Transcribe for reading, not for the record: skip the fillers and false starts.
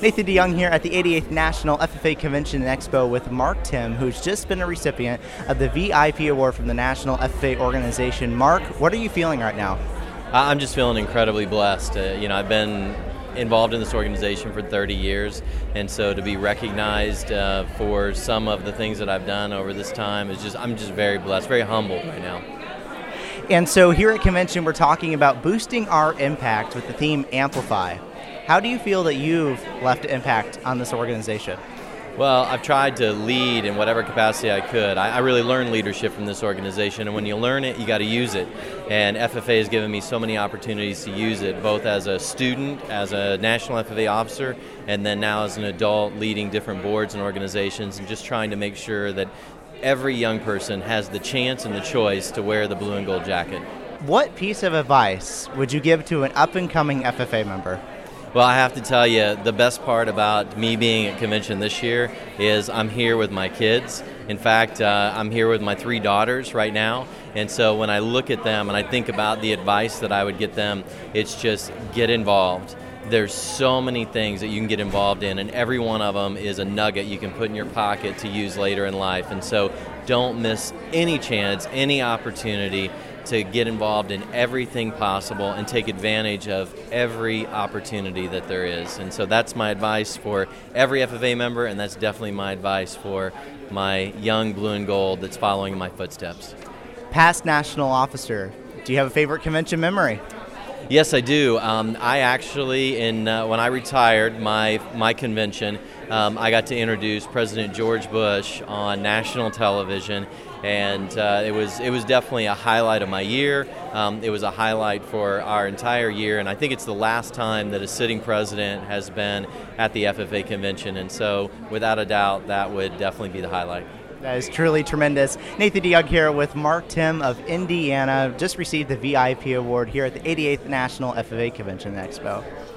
Nathan DeYoung here at the 88th National FFA Convention and Expo with Mark Timm, who's just been a recipient of the VIP Award from the National FFA organization. Mark, what are you feeling right now? I'm just feeling incredibly blessed. I've been involved in this organization for 30 years, and so to be recognized for some of the things that I've done over this time I'm just very blessed, very humbled right now. And so here at convention, we're talking about boosting our impact with the theme Amplify. How do you feel that you've left an impact on this organization? Well, I've tried to lead in whatever capacity I could. I really learned leadership from this organization, and when you learn it, you got to use it. And FFA has given me so many opportunities to use it, both as a student, as a National FFA officer, and then now as an adult leading different boards and organizations, and just trying to make sure that every young person has the chance and the choice to wear the blue and gold jacket. What piece of advice would you give to an up-and-coming FFA member? Well, I have to tell you, the best part about me being at convention this year is I'm here with my kids. In fact, I'm here with my 3 daughters right now, and so when I look at them and I think about the advice that I would get them, it's just get involved. There's so many things that you can get involved in, and every one of them is a nugget you can put in your pocket to use later in life. And so don't miss any chance, any opportunity to get involved in everything possible and take advantage of every opportunity that there is. And so that's my advice for every FFA member, and that's definitely my advice for my young blue and gold that's following in my footsteps. Past national officer, do you have a favorite convention memory? Yes, I do. I actually, when I retired my convention, I got to introduce President George Bush on national television, and it was definitely a highlight of my year. It was a highlight for our entire year, and I think it's the last time that a sitting president has been at the FFA convention, and so without a doubt, that would definitely be the highlight. That is truly tremendous. Nathan DeYoung here with Mark Timm of Indiana, just received the VIP award here at the 88th National FFA Convention and Expo.